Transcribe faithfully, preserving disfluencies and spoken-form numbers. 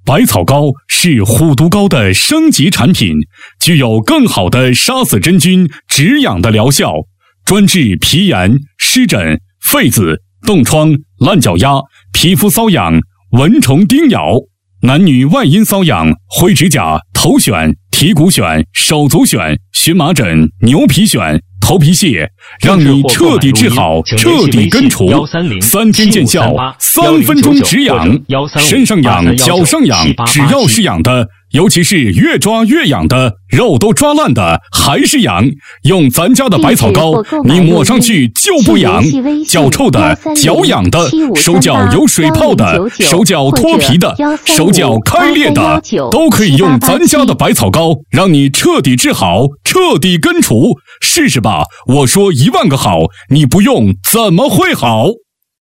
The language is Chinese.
百草膏是虎毒膏的升级产品，具有更好的杀死真菌、止痒的疗效，专治皮炎、湿疹、痱子、冻疮、烂脚丫、皮肤瘙痒、蚊虫叮咬、男女外阴瘙痒、灰指甲、头癣、体骨癣、手足癣、荨麻疹、牛皮癣、头皮屑，让你彻底治好，彻底根除，三天见效，三分钟止痒。身上痒、脚上痒，只要是痒的，尤其是越抓越痒的，肉都抓烂的，还是痒，用咱家的百草膏，你抹上去就不痒。脚臭的、脚痒的、手脚有水泡的、手脚脱皮的、手脚开裂的，都可以用咱家的百草膏，让你彻底治好，彻底根除。试试吧，我说一万个好，你不用怎么会好？